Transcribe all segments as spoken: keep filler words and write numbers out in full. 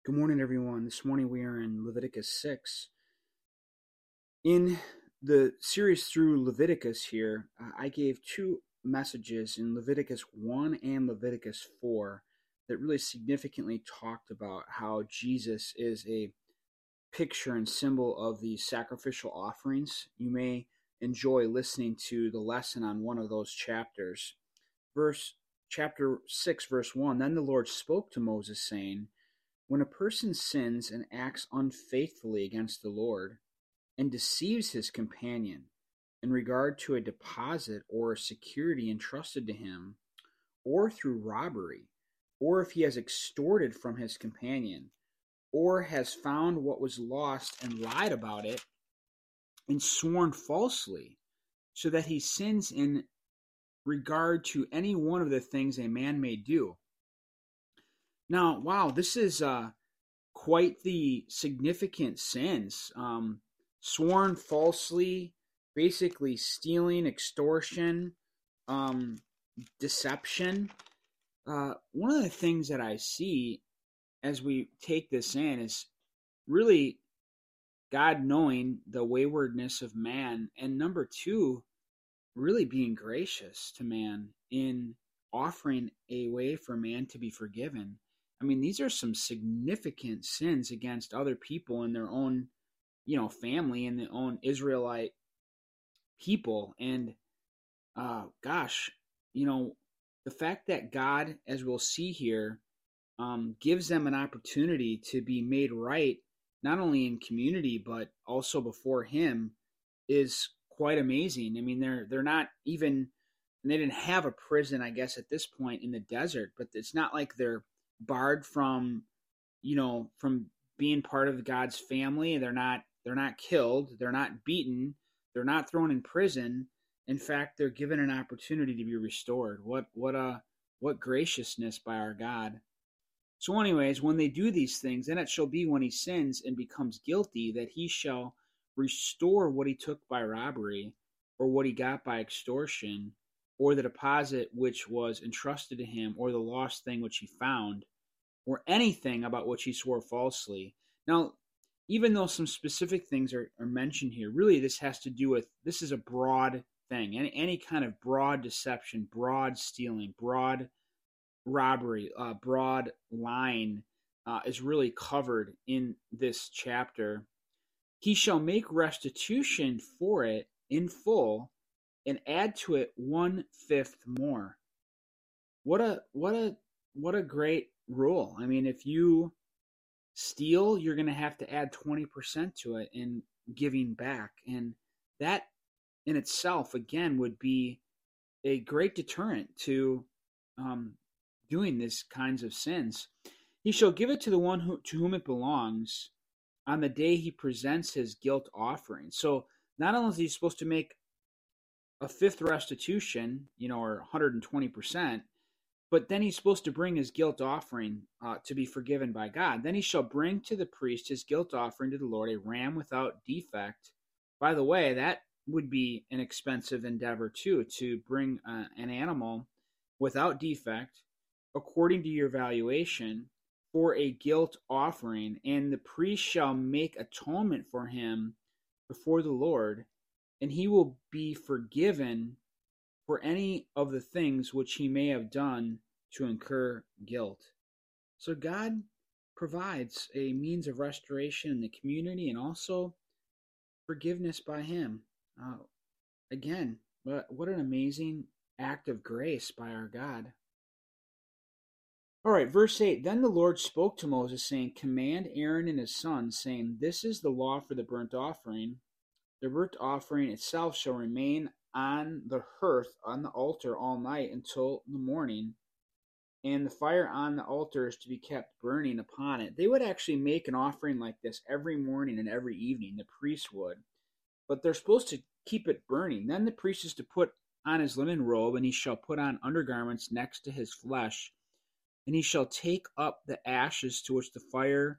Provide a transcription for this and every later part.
Good morning, everyone. This morning we are in Leviticus six. In the series through Leviticus here, uh, I gave two messages in Leviticus one and Leviticus four that really significantly talked about how Jesus is a picture and symbol of the sacrificial offerings. You may enjoy listening to the lesson on one of those chapters. Verse chapter six, verse one, Then the Lord spoke to Moses, saying, When a person sins and acts unfaithfully against the Lord, and deceives his companion in regard to a deposit or a security entrusted to him, or through robbery, or if he has extorted from his companion, or has found what was lost and lied about it, and sworn falsely, so that he sins in regard to any one of the things a man may do. Now, wow, this is uh, quite the significant sins. Um, sworn falsely, basically stealing, extortion, um, deception. Uh, one of the things that I see as we take this in is really God knowing the waywardness of man, and number two, really being gracious to man in offering a way for man to be forgiven. I mean, these are some significant sins against other people in their own, you know, family and their own Israelite people. And, uh, gosh, you know, the fact that God, as we'll see here, um, gives them an opportunity to be made right, not only in community, but also before Him, is quite amazing. I mean, they're they're not even, and they didn't have a prison, I guess, at this point in the desert, but it's not like they're barred from, you know, from being part of God's family. They're not they're not killed, they're not beaten, they're not thrown in prison. In fact, they're given an opportunity to be restored. What what a what graciousness by our God. So anyways, when they do these things, then it shall be when he sins and becomes guilty that he shall restore what he took by robbery, or what he got by extortion, or the deposit which was entrusted to him, or the lost thing which he found, or anything about which he swore falsely. Now, even though some specific things are, are mentioned here, really this has to do with, this is a broad thing. Any, any kind of broad deception, broad stealing, broad robbery, uh, broad lying uh, is really covered in this chapter. He shall make restitution for it in full, and add to it one fifth more. What a what a what a great rule. I mean, if you steal, you're going to have to add twenty percent to it in giving back, and that in itself, again, would be a great deterrent to um, doing these kinds of sins. He shall give it to the one who, to whom it belongs on the day he presents his guilt offering. So not only is he supposed to make a fifth restitution, you know, or one hundred twenty percent, but then he's supposed to bring his guilt offering uh, to be forgiven by God. Then he shall bring to the priest his guilt offering to the Lord, a ram without defect. By the way, that would be an expensive endeavor too, to bring uh, an animal without defect, according to your valuation, for a guilt offering, and the priest shall make atonement for him before the Lord, and he will be forgiven for any of the things which he may have done to incur guilt. So God provides a means of restoration in the community, and also forgiveness by him. Uh, again, what, what an amazing act of grace by our God. All right, verse eight. Then the Lord spoke to Moses, saying, Command Aaron and his sons, saying, This is the law for the burnt offering. The burnt offering itself shall remain on the hearth on the altar all night until the morning, and the fire on the altar is to be kept burning upon it. They would actually make an offering like this every morning and every evening, the priest would, but they're supposed to keep it burning. Then the priest is to put on his linen robe, and he shall put on undergarments next to his flesh, and he shall take up the ashes to which the fire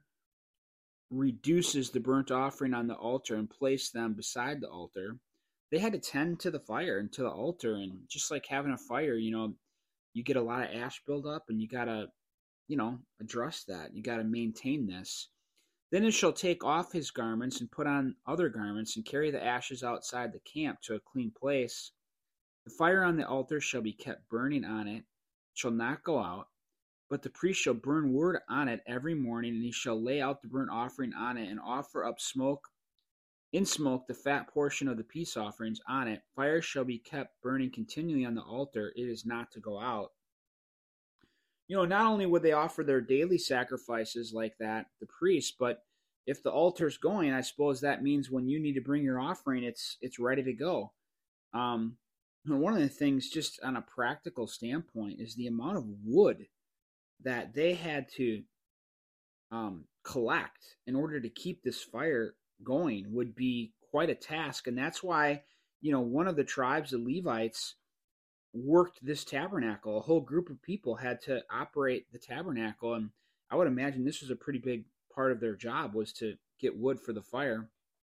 reduces the burnt offering on the altar, and place them beside the altar. They had to tend to the fire and to the altar, and just like having a fire, you know, you get a lot of ash build up, and you gotta you know, address that. You got to maintain this. Then it shall take off his garments and put on other garments and carry the ashes outside the camp to a clean place. The fire on the altar shall be kept burning on it, shall not go out, but the priest shall burn wood on it every morning, and he shall lay out the burnt offering on it and offer up smoke in smoke the fat portion of the peace offerings on it. Fire shall be kept burning continually on the altar, it is not to go out. You know, not only would they offer their daily sacrifices like that, the priest, but if the altar's going, I suppose that means when you need to bring your offering, it's it's ready to go. Um, one of the things, just on a practical standpoint, is the amount of wood that they had to um, collect in order to keep this fire going would be quite a task. And that's why, you know, one of the tribes, the Levites, worked this tabernacle. A whole group of people had to operate the tabernacle. And I would imagine this was a pretty big part of their job, was to get wood for the fire.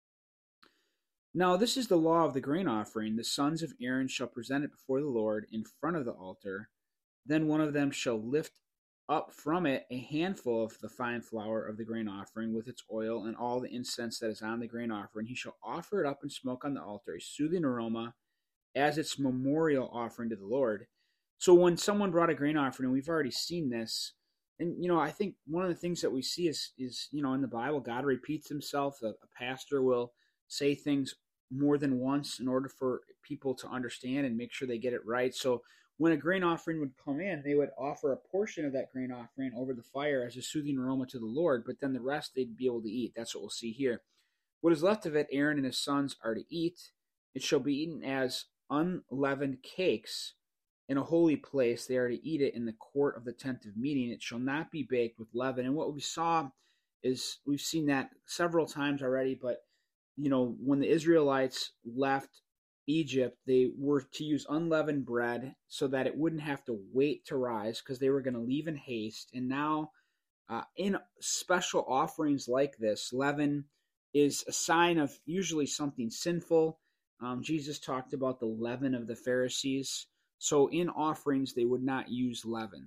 Now, this is the law of the grain offering. The sons of Aaron shall present it before the Lord in front of the altar. Then one of them shall lift up from it a handful of the fine flour of the grain offering with its oil and all the incense that is on the grain offering. He shall offer it up in smoke on the altar, a soothing aroma, as its memorial offering to the Lord. So when someone brought a grain offering, and we've already seen this, and, you know, I think one of the things that we see is, is you know, in the Bible, God repeats himself. A, a pastor will say things more than once in order for people to understand and make sure they get it right. So when a grain offering would come in, they would offer a portion of that grain offering over the fire as a soothing aroma to the Lord, but then the rest they'd be able to eat. That's what we'll see here. What is left of it, Aaron and his sons are to eat. It shall be eaten as unleavened cakes in a holy place. They are to eat it in the court of the tent of meeting. It shall not be baked with leaven. And what we saw is, we've seen that several times already, but, you know, when the Israelites left Egypt, they were to use unleavened bread so that it wouldn't have to wait to rise, because they were going to leave in haste. And now, uh, in special offerings like this, leaven is a sign of usually something sinful. Um, Jesus talked about the leaven of the Pharisees. So in offerings, they would not use leaven.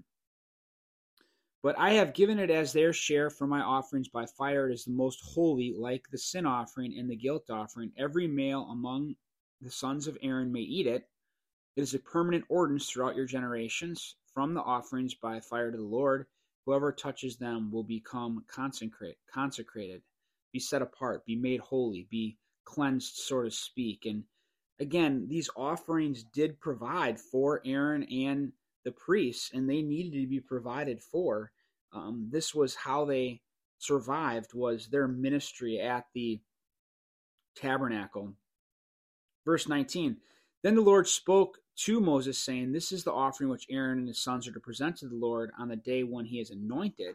But I have given it as their share for my offerings by fire. It is the most holy, like the sin offering and the guilt offering. Every male among the sons of Aaron may eat it. It is a permanent ordinance throughout your generations. From the offerings by fire to the Lord, whoever touches them will become consecrate, consecrated, be set apart, be made holy, be cleansed, so to speak. And again, these offerings did provide for Aaron and the priests, and they needed to be provided for. Um, this was how they survived, was their ministry at the tabernacle. Verse nineteen, then the Lord spoke to Moses, saying, this is the offering which Aaron and his sons are to present to the Lord on the day when he is anointed.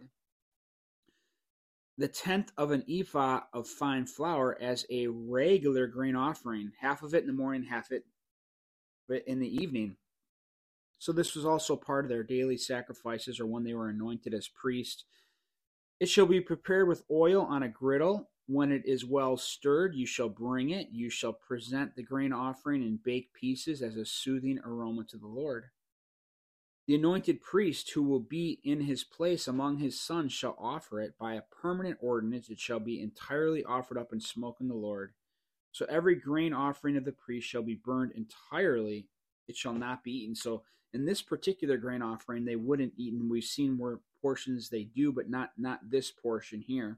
The tenth of an ephah of fine flour as a regular grain offering, half of it in the morning, half of it in the evening. So this was also part of their daily sacrifices, or when they were anointed as priests. It shall be prepared with oil on a griddle. When it is well stirred, you shall bring it. You shall present the grain offering in baked pieces as a soothing aroma to the Lord. The anointed priest who will be in his place among his sons shall offer it by a permanent ordinance. It shall be entirely offered up in smoke in the Lord. So every grain offering of the priest shall be burned entirely. It shall not be eaten. So in this particular grain offering, they wouldn't eat, and we've seen where portions they do, but not, not this portion here.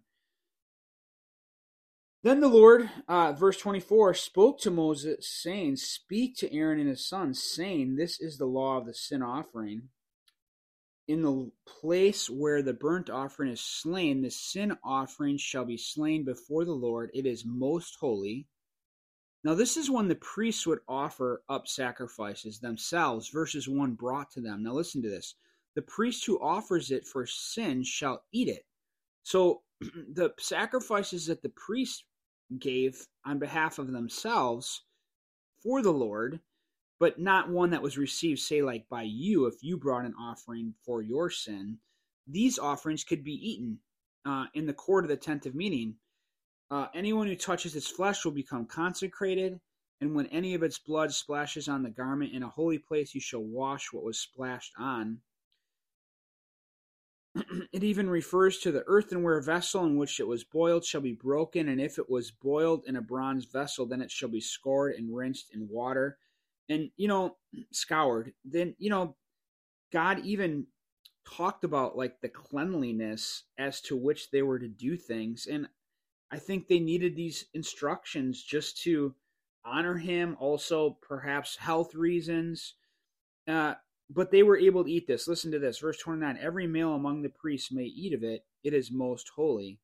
Then the Lord, uh, verse twenty-four, spoke to Moses, saying, speak to Aaron and his sons, saying, this is the law of the sin offering. In the place where the burnt offering is slain, the sin offering shall be slain before the Lord. It is most holy. Now this is when the priests would offer up sacrifices themselves versus one brought to them. Now listen to this. The priest who offers it for sin shall eat it. So the sacrifices that the priest gave on behalf of themselves for the Lord, but not one that was received, say, like by you, if you brought an offering for your sin, these offerings could be eaten uh, in the court of the tent of meeting. Uh, anyone who touches its flesh will become consecrated, and when any of its blood splashes on the garment in a holy place, you shall wash what was splashed on. It even refers to the earthenware vessel in which it was boiled shall be broken, and if it was boiled in a bronze vessel, then it shall be scoured and rinsed in water, and you know, scoured. Then you know, God even talked about like the cleanliness as to which they were to do things, and I think they needed these instructions just to honor Him. Also, perhaps health reasons. Uh, but they were able to eat this. Listen to this, verse twenty-nine. Every male among the priests may eat of it. It is most holy.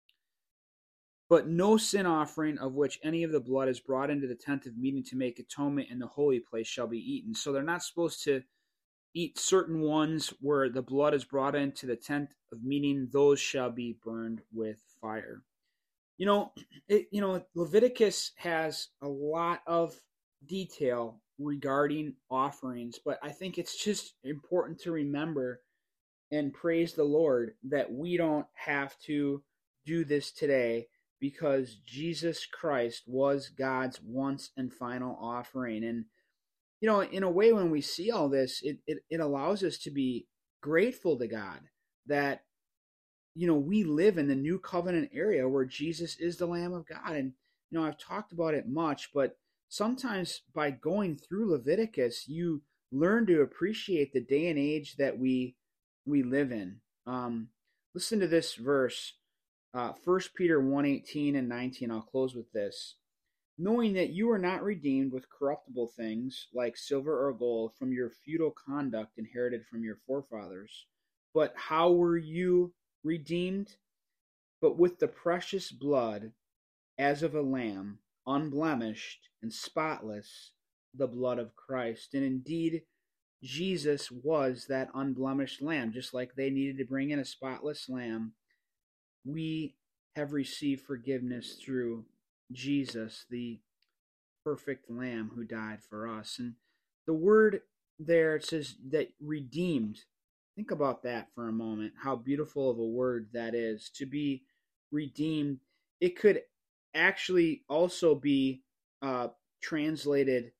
But no sin offering of which any of the blood is brought into the tent of meeting to make atonement in the holy place shall be eaten. So they're not supposed to eat certain ones where the blood is brought into the tent of meeting. Those shall be burned with fire. You know, it, you know, Leviticus has a lot of detail regarding offerings, but I think it's just important to remember and praise the Lord that we don't have to do this today, because Jesus Christ was God's once and final offering. And, you know, in a way, when we see all this, it, it, it allows us to be grateful to God that, you know, we live in the new covenant area where Jesus is the Lamb of God. And, you know, I've talked about it much, but sometimes by going through Leviticus, you learn to appreciate the day and age that we we live in. Um, listen to this verse, uh, First Peter one eighteen and nineteen. I'll close with this. Knowing that you are not redeemed with corruptible things like silver or gold from your futile conduct inherited from your forefathers, but how were you redeemed? But with the precious blood as of a lamb, unblemished and spotless, the blood of Christ. And indeed, Jesus was that unblemished lamb. Just like they needed to bring in a spotless lamb, we have received forgiveness through Jesus, the perfect lamb who died for us. And the word there, it says that redeemed. Think about that for a moment, how beautiful of a word that is, to be redeemed. It could actually also be uh, translated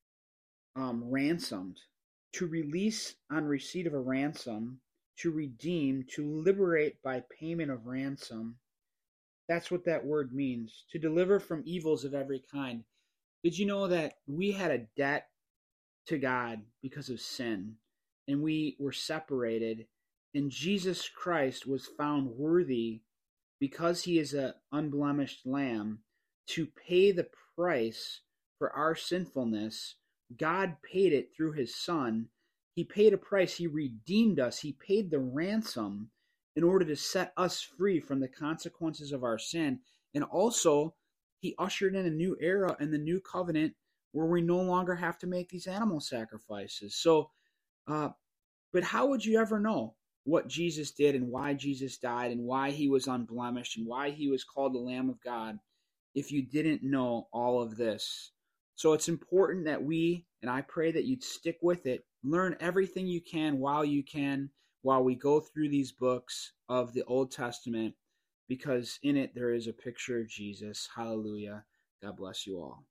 um, ransomed, to release on receipt of a ransom, to redeem, to liberate by payment of ransom. That's what that word means, to deliver from evils of every kind. Did you know that we had a debt to God because of sin, and we were separated, and Jesus Christ was found worthy, because he is an unblemished lamb, to pay the price for our sinfulness. God paid it through his Son. He paid a price. He redeemed us. He paid the ransom in order to set us free from the consequences of our sin. And also, he ushered in a new era in the new covenant where we no longer have to make these animal sacrifices. So, uh, but how would you ever know what Jesus did and why Jesus died and why he was unblemished and why he was called the Lamb of God if you didn't know all of this? So it's important that we, and I pray that you'd stick with it, learn everything you can while you can, while we go through these books of the Old Testament, because in it there is a picture of Jesus. Hallelujah. God bless you all.